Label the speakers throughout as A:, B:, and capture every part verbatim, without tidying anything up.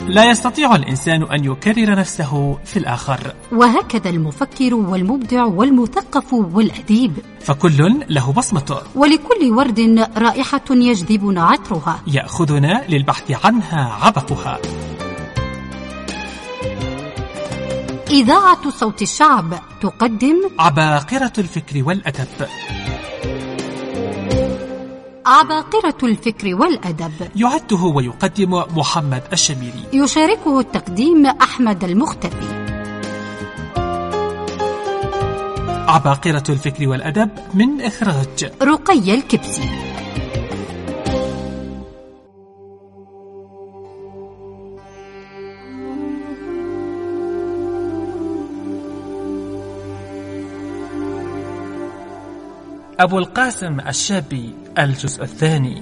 A: لا يستطيع الإنسان أن يكرر نفسه في الآخر.
B: وهكذا المفكر والمبدع والمثقف والأديب،
A: فكل له بصمته،
B: ولكل ورد رائحة يجذبنا عطرها،
A: يأخذنا للبحث عنها عبقها.
B: إذاعة صوت الشعب تقدم
A: عباقرة الفكر والأدب.
B: عباقرة الفكر والأدب
A: يعده ويقدم محمد الشميري،
B: يشاركه التقديم أحمد المختفي.
A: عباقرة الفكر والأدب من إخراج
B: رقية الكبسي.
A: أبو القاسم الشابي، الجزء الثاني.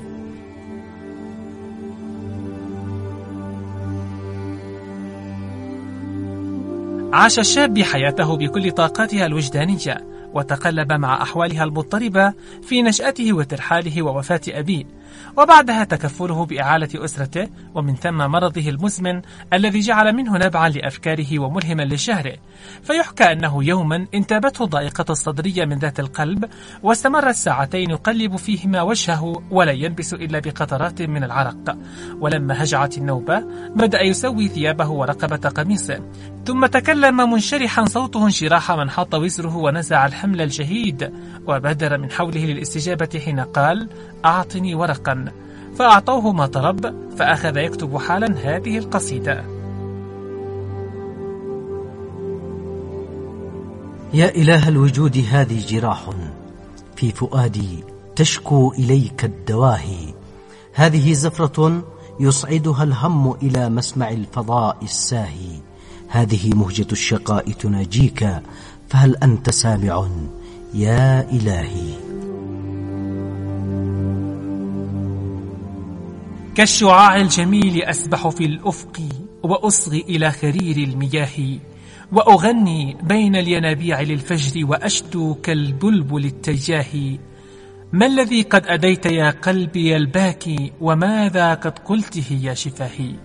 A: عاش الشاب حياته بكل طاقاتها الوجدانية، وتقلب مع أحوالها المضطربة في نشأته وترحاله ووفاة أبيه، وبعدها تكفله بإعالة أسرته، ومن ثم مرضه المزمن الذي جعل منه نبعا لأفكاره وملهما لشهره. فيحكى أنه يوما انتابته ضائقة الصدرية من ذات القلب، واستمر ساعتين يقلب فيهما وجهه ولا ينبس إلا بقطرات من العرق. ولما هجعت النوبة بدأ يسوي ثيابه ورقبة قميصه، ثم تكلم منشرحا صوته انشراح من حط وزره ونزع الحمل الجهيد، وبادر من حوله للاستجابة حين قال: أعطني ورقا. فأعطوه ما طلب، فأخذ يكتب حالا هذه القصيدة:
C: يا إله الوجود، هذه جراح في فؤادي تشكو إليك الدواهي، هذه زفرة يصعدها الهم إلى مسمع الفضاء الساهي، هذه مهجة الشقاء تناجيك، فهل أنت سامع يا إلهي؟
A: كالشعاع الجميل أسبح في الأفق، وأصغي إلى خرير المياه، وأغني بين الينابيع للفجر، وأشدو كالبلبل التياه. ما الذي قد أديت يا قلبي الباكي، وماذا قد قلته يا شفاهي؟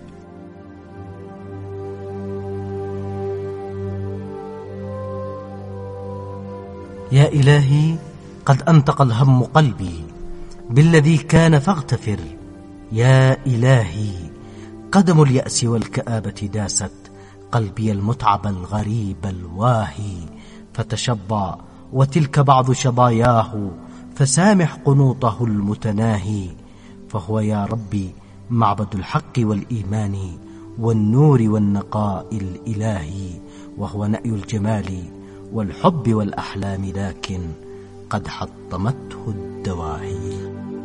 C: يا إلهي، قد أنطق الهم قلبي بالذي كان فاغتفر. يا إلهي، قدم اليأس والكآبة داست قلبي المتعب الغريب الواهي، فتشبع وتلك بعض شظاياه، فسامح قنوطه المتناهي. فهو يا ربي معبد الحق والإيمان والنور والنقاء الإلهي، وهو نأي الجمال والحب والأحلام، لكن قد حطمته الدواهي.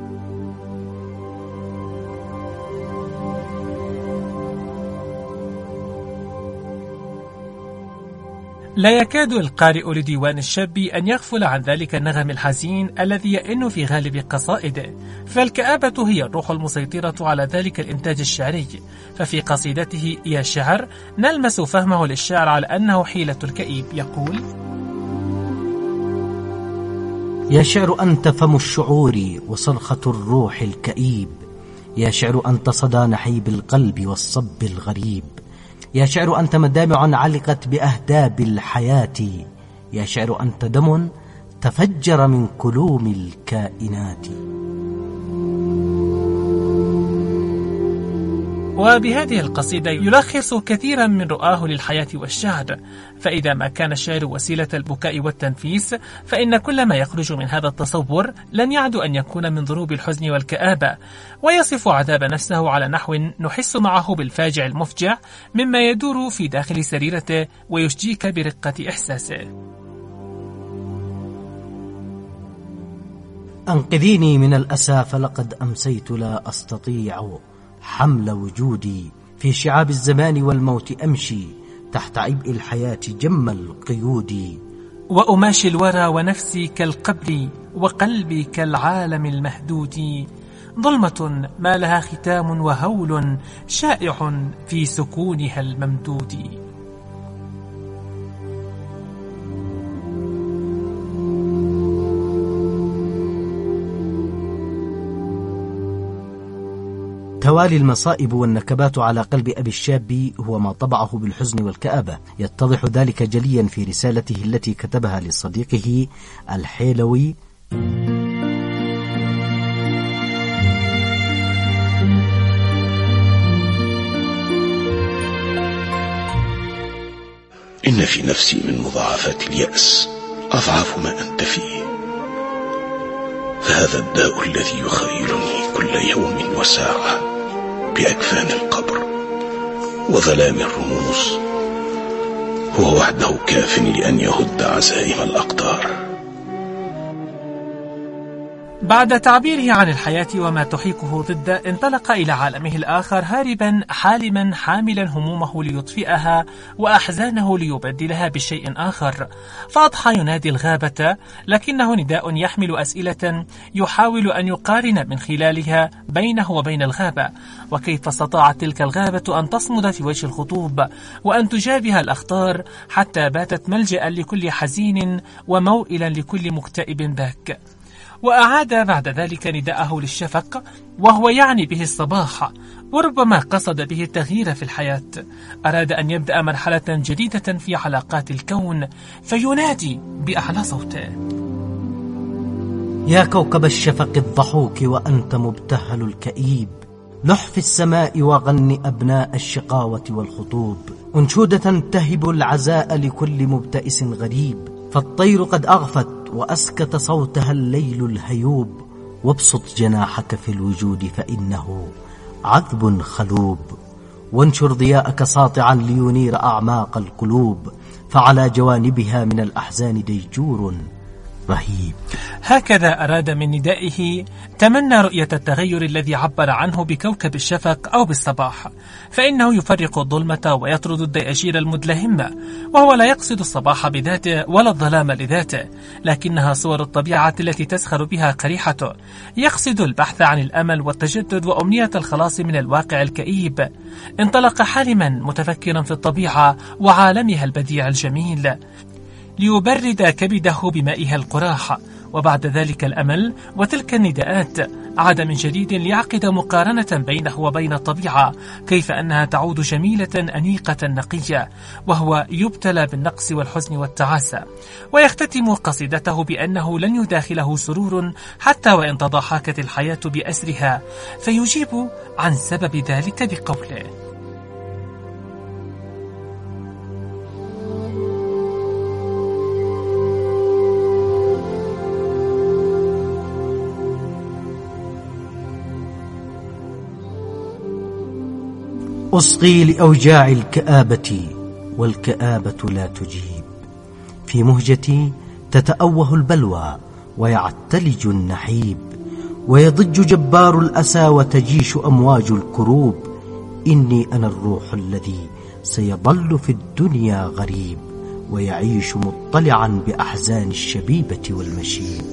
A: لا يكاد القارئ لديوان الشاب أن يغفل عن ذلك النغم الحزين الذي يئن في غالب قصائده، فالكآبة هي الروح المسيطرة على ذلك الإنتاج الشعري. ففي قصيدته يا شعر نلمس فهمه للشعر على أنه حيلة الكئيب، يقول:
C: يا شعر أنت فم الشعور وصرخة الروح الكئيب، يا شعر أنت صدى نحيب القلب والصب الغريب، يا شعر أنت مدامع علقت بأهداب الحياة، يا شعر أنت دم تفجر من كلوم الكائنات.
A: وبهذه القصيدة يلخص كثيرا من رؤاه للحياة والشعر. فإذا ما كان الشعر وسيلة البكاء والتنفيس، فإن كل ما يخرج من هذا التصور لن يعد أن يكون من ضروب الحزن والكآبة، ويصف عذاب نفسه على نحو نحس معه بالفاجع المفجع مما يدور في داخل سريرته، ويشجيك برقة إحساسه.
C: أنقذيني من الأسى، فلقد أمسيت لا أستطيع حمل وجودي، في شعاب الزمان والموت أمشي، تحت عبء الحياة جم القيود.
A: وأماشي الورى ونفسي كالقبر، وقلبي كالعالم المهدود، ظلمة ما لها ختام وهول شائع في سكونها الممدود.
C: توالي المصائب والنكبات على قلب أبي الشاب هو ما طبعه بالحزن والكآبة. يتضح ذلك جليا في رسالته التي كتبها لصديقه الحيلوي:
D: إن في نفسي من مضاعفات اليأس أضعاف ما أنت فيه، فهذا الداء الذي يخيلني كل يوم وساعة بأكفان القبر وظلام الرموز هو وحده كاف لأن يهد عزائم الأقدار.
A: بعد تعبيره عن الحياة وما تحيكه ضد، انطلق إلى عالمه الآخر هاربا حالما حاملا همومه ليطفئها وأحزانه ليبدلها بشيء آخر، فأضحى ينادي الغابة، لكنه نداء يحمل أسئلة يحاول أن يقارن من خلالها بينه وبين الغابة، وكيف استطاعت تلك الغابة أن تصمد في وجه الخطوب وأن تجابه الأخطار حتى باتت ملجأ لكل حزين وموئلا لكل مكتئب باك. وأعاد بعد ذلك نداءه للشفق، وهو يعني به الصباح، وربما قصد به التغيير في الحياة. أراد أن يبدأ مرحلة جديدة في علاقات الكون، فينادي بأعلى صوته:
C: يا كوكب الشفق الضحوك وأنت مبتهل الكئيب، لح في السماء وغن أبناء الشقاوة والخطوب، أنشودة تهب العزاء لكل مبتئس غريب، فالطير قد أغفت وأسكت صوتها الليل الهيوب، وابسط جناحك في الوجود فإنه عذب خلوب، وانشر ضياءك ساطعا لينير أعماق القلوب، فعلى جوانبها من الأحزان ديجور رهيب.
A: هكذا أراد من ندائه، تمنى رؤية التغير الذي عبر عنه بكوكب الشفق أو بالصباح، فإنه يفرق الظلمة ويطرد الدياجير المدلهمة، وهو لا يقصد الصباح بذاته ولا الظلام لذاته، لكنها صور الطبيعة التي تسخر بها قريحته. يقصد البحث عن الأمل والتجدد وأمنية الخلاص من الواقع الكئيب. انطلق حالما متفكرا في الطبيعة وعالمها البديع الجميل ليبرد كبده بمائها القراح، وبعد ذلك الأمل وتلك النداءات عاد من جديد ليعقد مقارنة بينه وبين الطبيعة، كيف أنها تعود جميلة أنيقة نقية، وهو يبتلى بالنقص والحزن والتعاسة. ويختتم قصيدته بأنه لن يداخله سرور حتى وإن تضاحكت الحياة بأسرها، فيجيب عن سبب ذلك بقوله:
C: أصغي لأوجاع الكآبة والكآبة لا تجيب، في مهجتي تتأوه البلوى ويعتلج النحيب، ويضج جبار الأسى وتجيش أمواج الكروب، إني أنا الروح الذي سيظل في الدنيا غريب، ويعيش مطلعا بأحزان الشبيبة والمشيب.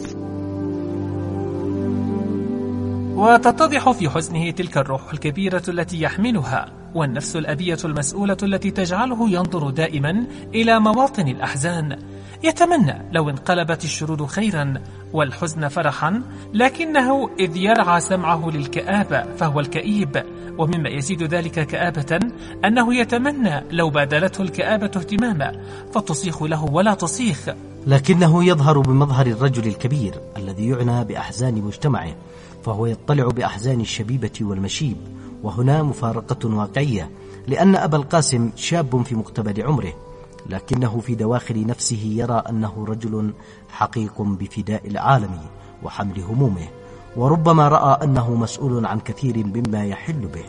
A: وتتضح في حزنه تلك الروح الكبيرة التي يحملها، والنفس الأبية المسؤولة التي تجعله ينظر دائما إلى مواطن الأحزان. يتمنى لو انقلبت الشرود خيرا والحزن فرحا، لكنه إذ يرعى سمعه للكآبة فهو الكئيب. ومما يزيد ذلك كآبة أنه يتمنى لو بادلته الكآبة اهتماما، فتصيخ له ولا تصيخ،
C: لكنه يظهر بمظهر الرجل الكبير الذي يعنى بأحزان مجتمعه، فهو يطلع بأحزان الشبيبة والمشيب. وهنا مفارقة واقعية، لأن أبا القاسم شاب في مقتبل عمره، لكنه في دواخل نفسه يرى أنه رجل حقيق بفداء العالم وحمل همومه، وربما رأى أنه مسؤول عن كثير مما يحل به.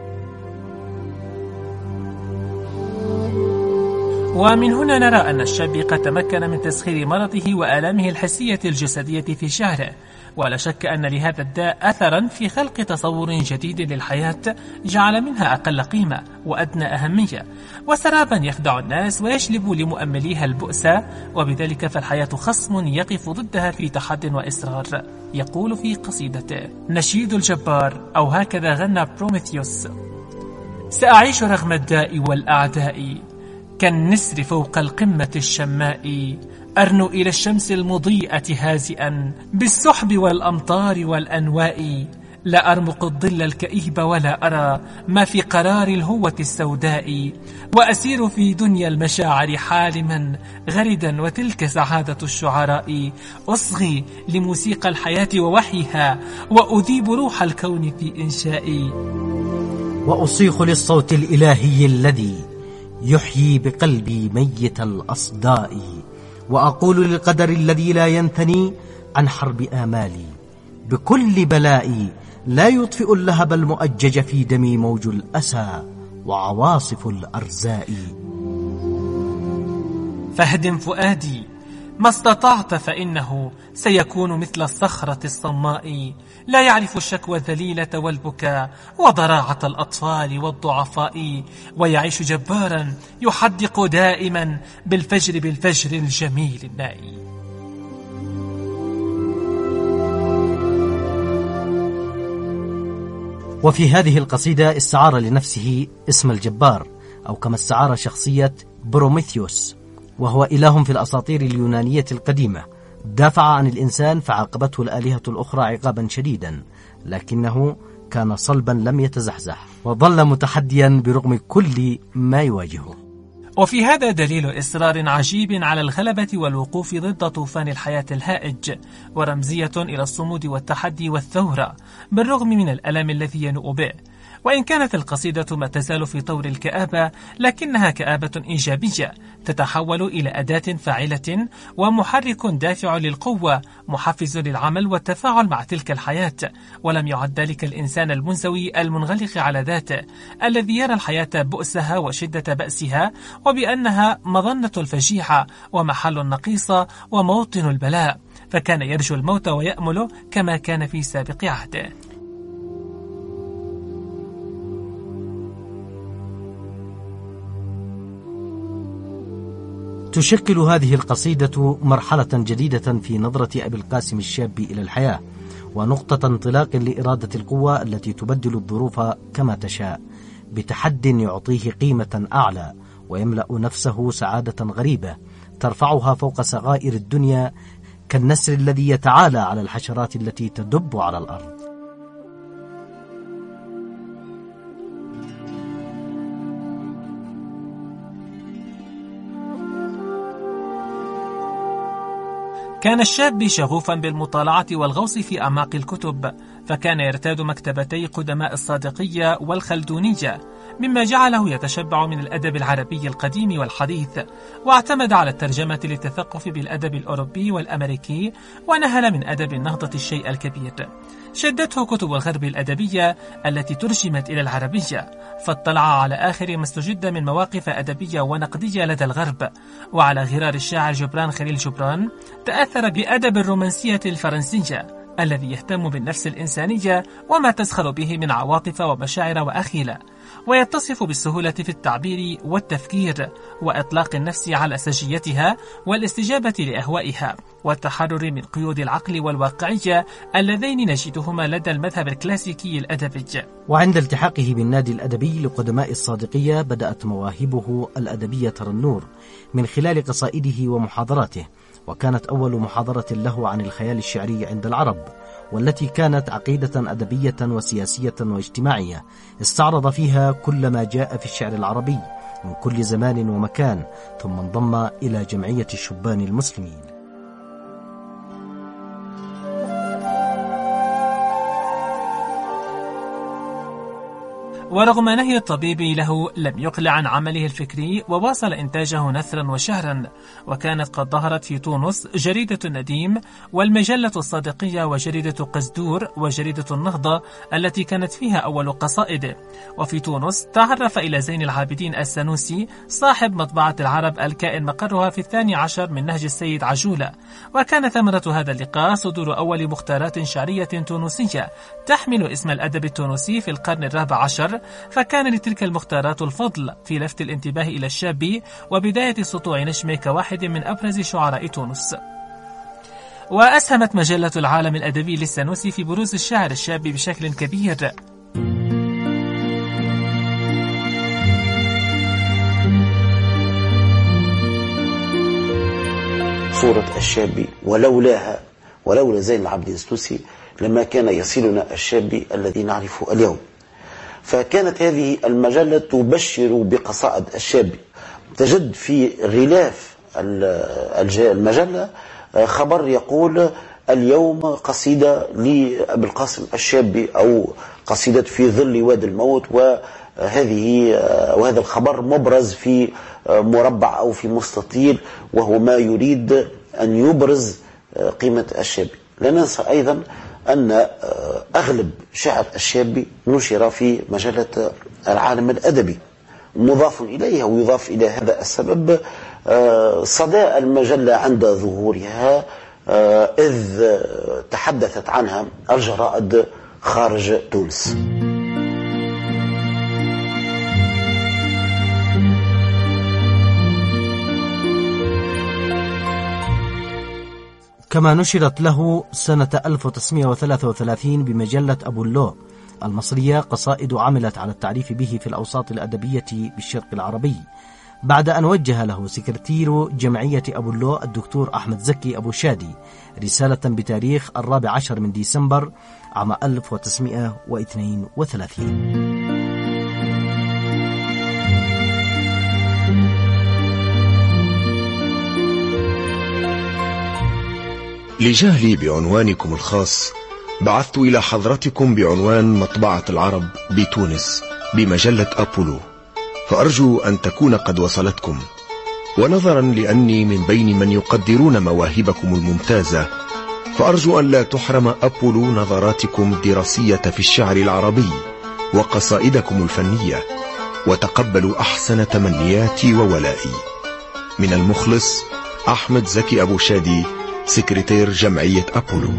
A: ومن هنا نرى أن الشاب قد تمكن من تسخير مرضه وآلامه الحسية الجسدية في شعره، ولا شك أن لهذا الداء أثرا في خلق تصور جديد للحياة جعل منها أقل قيمة وأدنى أهمية، وسرابا يخدع الناس ويجلب لمؤمليها البؤس، وبذلك فالحياة خصم يقف ضدها في تحد وإصرار. يقول في قصيدته: نشيد الجبار، أو هكذا غنى بروميثيوس: سأعيش رغم الداء والأعداء، كالنسر فوق القمة الشماء، أرنو إلى الشمس المضيئة هازئا، بالسحب والأمطار والأنواء، لا أرمق الظل الكئيب ولا أرى ما في قرار الهوة السوداء، وأسير في دنيا المشاعر حالما غردا، وتلك سعادة الشعراء. أصغي لموسيقى الحياة ووحيها، وأذيب روح الكون في إنشائي.
C: وأصيخ للصوت الإلهي الذي يحيي بقلبي ميت الأصداء، وأقول للقدر الذي لا ينثني عن حرب آمالي. بكل بلائي لا يطفئ اللهب المؤجج في دمي موج الأسى وعواصف الأرزاء.
A: فاهدم فؤادي ما استطعت، فإنه سيكون مثل الصخرة الصماء، لا يعرف الشكوى الذليلة والبكاء وضراعة الأطفال والضعفاء، ويعيش جبارا يحدق دائما بالفجر بالفجر الجميل النائي.
C: وفي هذه القصيدة استعار لنفسه اسم الجبار، أو كما استعار شخصية بروميثيوس، وهو إله في الأساطير اليونانية القديمة، دافع عن الإنسان فعاقبته الآلهة الأخرى عقابا شديدا، لكنه كان صلبا لم يتزحزح، وظل متحديا برغم كل ما يواجهه.
A: وفي هذا دليل إصرار عجيب على الغلبة والوقوف ضد طوفان الحياة الهائج، ورمزية إلى الصمود والتحدي والثورة بالرغم من الألم الذي ينوء به. وإن كانت القصيدة ما تزال في طور الكآبة، لكنها كآبة إيجابية تتحول إلى أداة فاعلة ومحرك دافع للقوة، محفز للعمل والتفاعل مع تلك الحياة. ولم يعد ذلك الإنسان المنزوي المنغلق على ذاته، الذي يرى الحياة بؤسها وشدة بأسها، وبأنها مظنة الفجيعة ومحل النقيصة وموطن البلاء، فكان يرجو الموت ويأمله كما كان في سابق عهده.
C: تشكل هذه القصيدة مرحلة جديدة في نظرة أبي القاسم الشاب إلى الحياة، ونقطة انطلاق لإرادة القوة التي تبدل الظروف كما تشاء، بتحد يعطيه قيمة أعلى ويملأ نفسه سعادة غريبة ترفعها فوق صغائر الدنيا، كالنسر الذي يتعالى على الحشرات التي تدب على الأرض.
A: كان الشاب شغوفا بالمطالعة والغوص في أعماق الكتب، فكان يرتاد مكتبتي قدماء الصادقية والخلدونية، مما جعله يتشبع من الأدب العربي القديم والحديث، واعتمد على الترجمة للتثقف بالأدب الأوروبي والأمريكي، ونهل من أدب النهضة الشيء الكبير. شدته كتب الغرب الأدبية التي ترجمت إلى العربية، فاطلع على آخر ما استجد من مواقف أدبية ونقدية لدى الغرب. وعلى غرار الشاعر جبران خليل جبران تأثر بأدب الرومانسية الفرنسية الذي يهتم بالنفس الإنسانية وما تزخر به من عواطف ومشاعر وأخيلة، ويتصف بالسهولة في التعبير والتفكير وإطلاق النفس على سجيتها والاستجابة لأهوائها والتحرر من قيود العقل والواقعية اللذين نجدهما لدى المذهب الكلاسيكي الأدبي.
C: وعند التحاقه بالنادي الأدبي لقدماء الصادقية بدأت مواهبه الأدبية ترى النور من خلال قصائده ومحاضراته، وكانت أول محاضرة له عن الخيال الشعري عند العرب، والتي كانت عقيدة أدبية وسياسية واجتماعية استعرض فيها كل ما جاء في الشعر العربي من كل زمان ومكان، ثم انضم إلى جمعية الشبان المسلمين.
A: ورغم نهي الطبيب له لم يقلع عن عمله الفكري، وواصل إنتاجه نثرا وشهرا. وكانت قد ظهرت في تونس جريدة النديم والمجلة الصادقية وجريدة قزدور وجريدة النهضة التي كانت فيها أول قصائده. وفي تونس تعرف إلى زين العابدين السنوسي صاحب مطبعة العرب الكائن مقرها في الثاني عشر من نهج السيد عجولة، وكان ثمرة هذا اللقاء صدور أول مختارات شعرية تونسية تحمل اسم الأدب التونسي في القرن الرابع عشر، فكان لتلك المختارات الفضل في لفت الانتباه إلى الشاب وبداية سطوع نجمه كواحد من أبرز شعراء تونس. وأسهمت مجلة العالم الأدبي للسنوسي في بروز الشاعر الشاب بشكل كبير.
E: صورة الشاب ولولاها ولولا زين العابدين السنوسي لما كان يصلنا الشابي الذي نعرفه اليوم. فكانت هذه المجلة تبشر بقصائد الشابي. تجد في غلاف المجلة خبر يقول اليوم قصيدة لأبي القاسم الشابي أو قصيدة في ظل وادي الموت، وهذه وهذا الخبر مبرز في مربع أو في مستطيل، وهو ما يريد أن يبرز قيمة الشابي. لا ننسى أيضا أن أغلب شعر الشابي نشر في مجلة العالم الأدبي مضاف إليها، ويضاف إلى هذا السبب صدى المجلة عند ظهورها إذ تحدثت عنها الجرائد خارج تونس.
C: كما نشرت له سنة ألف وتسعمائة وثلاثة وثلاثين بمجلة أبو اللؤ المصرية قصائد عملت على التعريف به في الأوساط الأدبية بالشرق العربي، بعد أن وجه له سكرتير جمعية أبو اللؤ الدكتور أحمد زكي أبو شادي رسالة بتاريخ الرابع عشر من ديسمبر عام ألف وتسعمائة واثنين وثلاثين.
D: لجهلي بعنوانكم الخاص بعثت إلى حضرتكم بعنوان مطبعة العرب بتونس بمجلة أبولو، فأرجو أن تكون قد وصلتكم. ونظرا لأني من بين من يقدرون مواهبكم الممتازة، فأرجو أن لا تحرم أبولو نظراتكم الدراسية في الشعر العربي وقصائدكم الفنية، وتقبلوا أحسن تمنياتي وولائي. من المخلص أحمد زكي أبو شادي، سكرتير جمعية أبولو.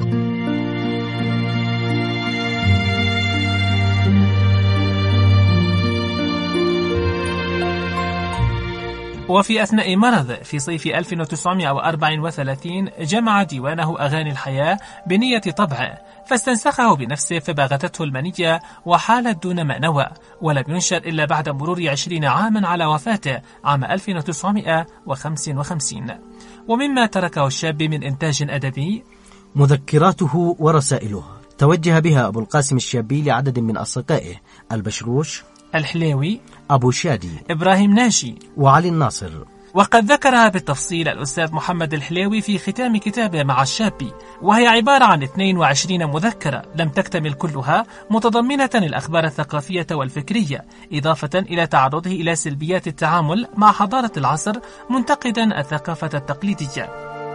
A: وفي أثناء مرض في صيف ألف وتسعمائة وأربعة وثلاثين جمع ديوانه أغاني الحياة بنية طبعه، فاستنسخه بنفسه فباغتته المنية وحالت دون مأنوى، ولم ينشر إلا بعد مرور عشرين عاما على وفاته عام ألف وتسعمائة وخمسة وخمسين. ومما تركه الشاب من إنتاج أدبي
C: مذكراته ورسائله توجه بها أبو القاسم الشابي لعدد من أصدقائه: البشروش،
A: الحليوي،
C: أبو شادي،
A: إبراهيم ناشي،
C: وعلي الناصر.
A: وقد ذكرها بالتفصيل الأستاذ محمد الحليوي في ختام كتابه مع الشابي، وهي عبارة عن اثنين وعشرين مذكرة لم تكتمل كلها، متضمنة الأخبار الثقافية والفكرية، إضافة إلى تعرضه إلى سلبيات التعامل مع حضارة العصر، منتقدا الثقافة التقليدية.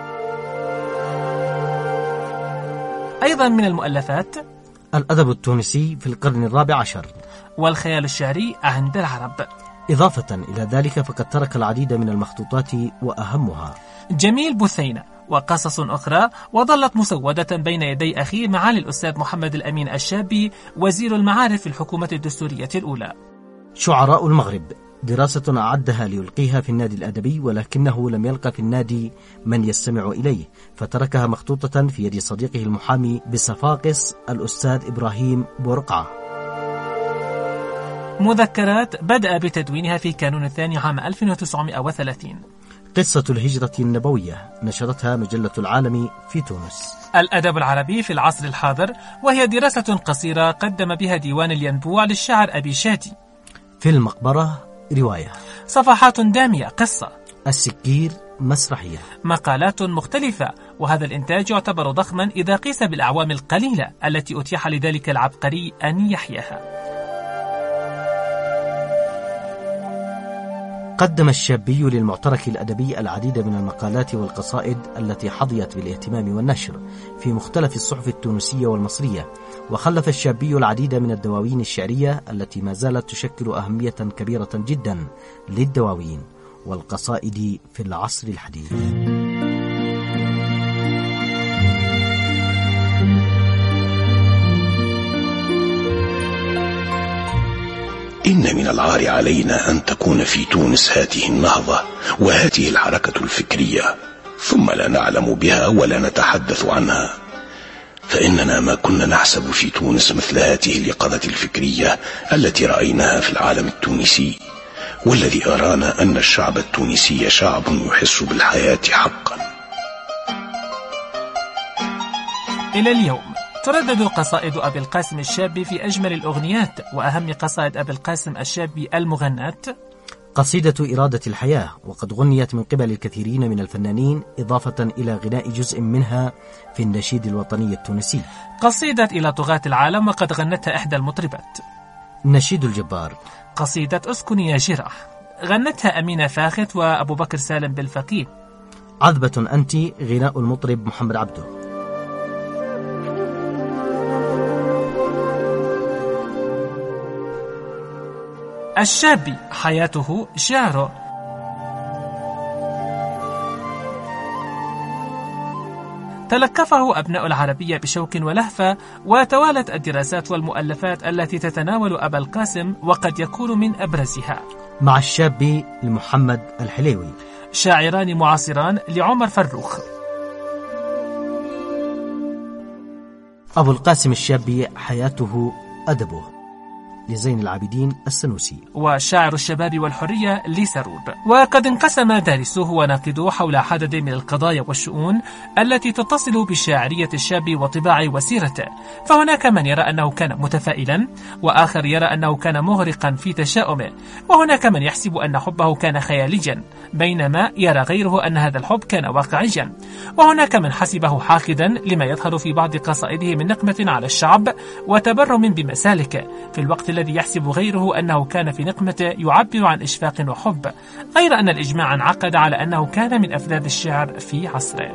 A: أيضا من المؤلفات
C: الأدب التونسي في القرن الرابع عشر،
A: والخيال الشعري عند العرب.
C: إضافة إلى ذلك فقد ترك العديد من المخطوطات وأهمها
A: جميل بثينة وقصص أخرى، وظلت مسودة بين يدي أخيه معالي الأستاذ محمد الأمين الشابي وزير المعارف في الحكومة الدستورية الأولى.
C: شعراء المغرب، دراسة أعدها ليلقيها في النادي الأدبي، ولكنه لم يلقى في النادي من يستمع إليه، فتركها مخطوطة في يد صديقه المحامي بصفاقس الأستاذ إبراهيم بورقعة.
A: مذكرات بدأ بتدوينها في كانون الثاني عام ألف وتسعمائة وثلاثين.
C: قصة الهجرة النبوية نشرتها مجلة العالم في تونس.
A: الأدب العربي في العصر الحاضر، وهي دراسة قصيرة قدم بها ديوان الينبوع للشاعر أبي شادي.
C: في المقبرة رواية.
A: صفحات دامية قصة.
C: السكير مسرحية.
A: مقالات مختلفة، وهذا الإنتاج يعتبر ضخما إذا قيس بالأعوام القليلة التي أتيح لذلك العبقري أن يحياها.
C: قدم الشابي للمعترك الأدبي العديد من المقالات والقصائد التي حظيت بالاهتمام والنشر في مختلف الصحف التونسية والمصرية، وخلف الشابي العديد من الدواوين الشعرية التي ما زالت تشكل أهمية كبيرة جدا للدواوين والقصائد في العصر الحديث.
D: إن من العار علينا أن تكون في تونس هذه النهضة وهذه الحركة الفكرية، ثم لا نعلم بها ولا نتحدث عنها، فإننا ما كنا نحسب في تونس مثل هذه اليقظة الفكرية التي رأيناها في العالم التونسي، والذي أرانا أن الشعب التونسي شعب يحس بالحياة حقا.
A: إلى اليوم تردد قصائد أبي القاسم الشابي في أجمل الأغنيات وأهم قصائد أبي القاسم الشابي المغناة
C: قصيدة إرادة الحياة، وقد غنيت من قبل الكثيرين من الفنانين إضافة إلى غناء جزء منها في النشيد الوطني التونسي.
A: قصيدة إلى طغاة العالم، وقد غنتها إحدى المطربات.
C: نشيد الجبار.
A: قصيدة أسكن يا جراح، غنتها أمينة فاخت وأبو بكر سالم بالفقيه.
C: عذبة أنت، غناء المطرب محمد عبده.
A: الشابي، حياته شعره. تلكفه أبناء العربية بشوق ولهفة، وتوالت الدراسات والمؤلفات التي تتناول أبا القاسم، وقد يكون من أبرزها
C: مع الشابي لمحمد الحليوي،
A: شاعران معاصران لعمر فروخ.
C: أبو القاسم الشابي، حياته أدبه لزين العابدين السنوسي،
A: وشاعر الشباب والحرية لسرور. وقد انقسم دارسوه وناقدوه حول عدد من القضايا والشؤون التي تتصل بشاعرية الشاب وطباعه وسيرته، فهناك من يرى أنه كان متفائلا، وآخر يرى أنه كان مغرقا في تشاؤمه، وهناك من يحسب أن حبه كان خياليا، بينما يرى غيره أن هذا الحب كان واقعيا، وهناك من حسبه حاقدا لما يظهر في بعض قصائده من نقمة على الشعب وتبرم بمسالكه، في الوقت الذي يحسب غيره أنه كان في نقمته يعبر عن إشفاق وحب، غير أن الإجماع انعقد على أنه كان من أفذاذ الشعر في عصره.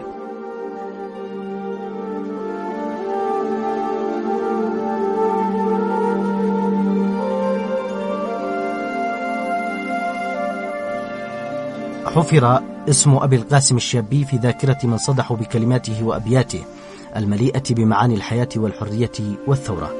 C: حفر اسم أبي القاسم الشابي في ذاكرة من صدحوا بكلماته وأبياته المليئة بمعاني الحياة والحرية والثورة.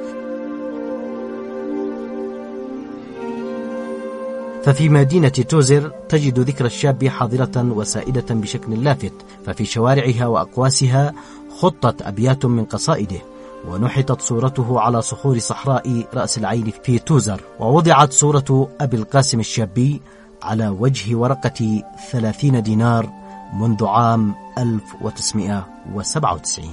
C: ففي مدينة توزر تجد ذكر الشاب حاضرة وسائدة بشكل لافت، ففي شوارعها وأقواسها خطت أبيات من قصائده، ونحتت صورته على صخور صحراء رأس العين في توزر، ووضعت صورة أبي القاسم الشابي على وجه ورقة ثلاثين دينار منذ عام ألف وتسعمائة وسبعة وتسعين.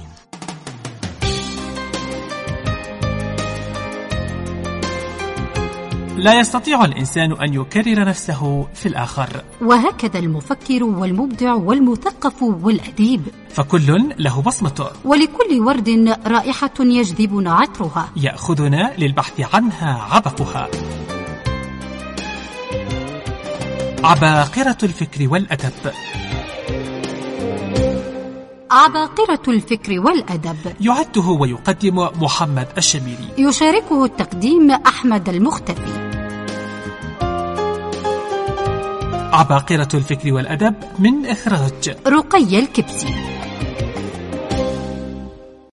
A: لا يستطيع الإنسان أن يكرر نفسه في الآخر،
B: وهكذا المفكر والمبدع والمثقف والأديب،
A: فكل له بصمته،
B: ولكل ورد رائحة يجذبنا عطرها،
A: يأخذنا للبحث عنها عبقها. عباقرة الفكر والأدب.
B: عباقرة الفكر والأدب
A: يعده ويقدم محمد الشميري،
B: يشاركه التقديم أحمد المختفي.
A: عباقرة الفكر والأدب من إخراج
B: رقية الكبسي.